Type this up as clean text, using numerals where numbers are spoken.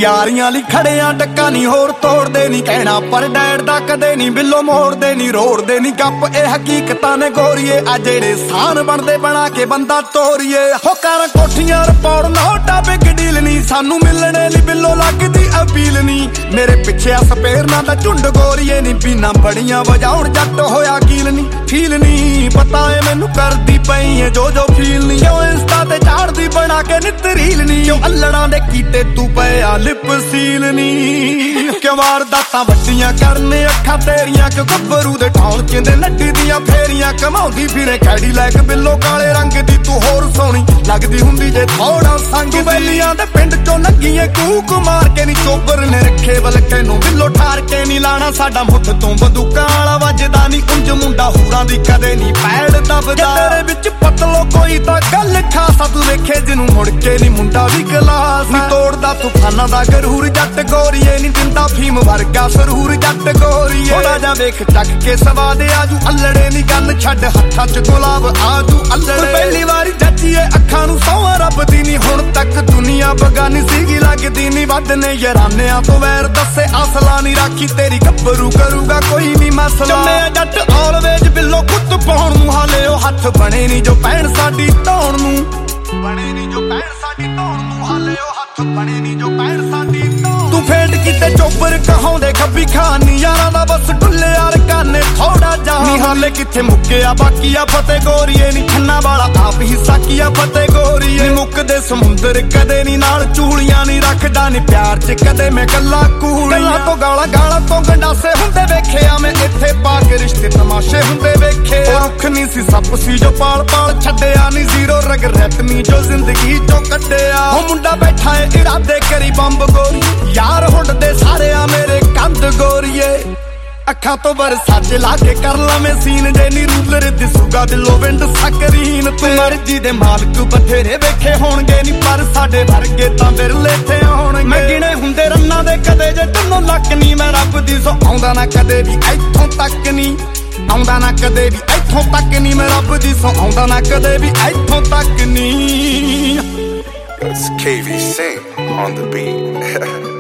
यारियां ली खड़िया टक्का नी होर तोड़दे नी कहना पर डैड दा कदे नी बिल्लो मोड़दे नी रोड़दे नी गप ए हकीकतां ने गोरीए आ जेड़े सान बनदे बना के बंदा तोरीए हो कर कोठियां रिपोर्ट नोटा बिग डील नी सानू मिलने ली बिल्लो लगदी अपील नी मेरे पिछे सपेरना दा झुंड गोरीए नी पीना बड़ियां वजाउण जट होया कील नी फील नी पता है मैनू करदी पई है जो फील नी ओ इंस्टा ते चाड़दी बना के नित रील नी ओ अल्लड़ां दे कीते तू पया लिप सील नी क्यों वारदातां वड्डियां करने अखां तेरियां क्यों गब्बरू दे ढौल चिंदे नड्डी दियां फेरियां कमाउंदी फिरे कैडी लैक बिल्लो काले रंग दी तू होर सोहनी लगदी हुंदी जे थोड़ा संग बेलियां दे पिंड चों लग्गीए कूक मार के नी चोबर ने रखे बलके नूं बिल्लो ठार के नी लाना साडा मुठ तों बंदूकां वाला वजदा नी कुंज मुंडा हूरां दी कदे नी पैड़ दबदा तेरे विच पतलो कोई तां गल खासा तू वेखे जिनूं मुड़ के नी मुंडा भी गलास नी तोड़दा तूफानां दा गरूर जट गोरीए नी दिंदा फीम वर्गा सरूर जट गोरीए थोड़ा जा वेख चक के सवाद आजू अल्लड़े नी गल छड्ड हत्थां च गुलाब आजू अल्लड़े पहली वारी जच्चीए अखां नूं सौं रब दी नी हुण तक दुनिया बगानी सीगी लगदी नी वध ने यारानियां तो वैर दस्से असला नी राखी तेरी गब्बरू करूगा कोई नी मसला चले जट ऑलवेज बिल्लो कुੱਤ पाउण नूं हाले ओ हत्थ बने नी जो पैण साडी ढाउण नूं बने नी जो पैण साडी ढाउण नूं हाले ओ हत्थ बने नी जो पैण साडी तू फेंट किते चोपर कहाउंदे खब्बी खानी यारां दा बस ढुल्ले यार काने थोड़ा जा नी हाले किथे मुक्किया बाकीया फते गोरीए नी खन्ना वाला आप ही साकिया फते गोरीए मुक्कदे समुंदर कदे नी नाल चूड़ियां नी रखदा नी प्यार च कदे मैं गल्ला कूड़ियां तो गाला तो गंडासे हुंदे वेखिया मैं इत्थे पाक रिश्ते तमाशे हुंदे वेखे रुख नी सी सप सी जो पाल छड्डिया नी जीरो रगरैट नी जो जिंदगी चों कड्डिया ओ मुंडा बैठा है इरादे करी बंब गोरी यार हुंडदे सारे आ मेरे कंध गोरीए अखां तो बरसा च ला के कर लवें सीन जे नी रूलर दिसूगा दिलों विंड सकरीन तू मर्जी दे मालक बथेरे वेखे होणगे नी पर साडे वर्गे तां बिरले थे होणगे मैं गिणे हुंदे रन्नां दे कदे जे तन्नों लक नी मैं रब दी सो आउंदा ना कदे भी इत्थों तक नी आउंदा ना कदे भी इत्थों तक नी मैं रब दी सो आउंदा ना कदे भी इत्थों तक नी It's KV Sing on the beat.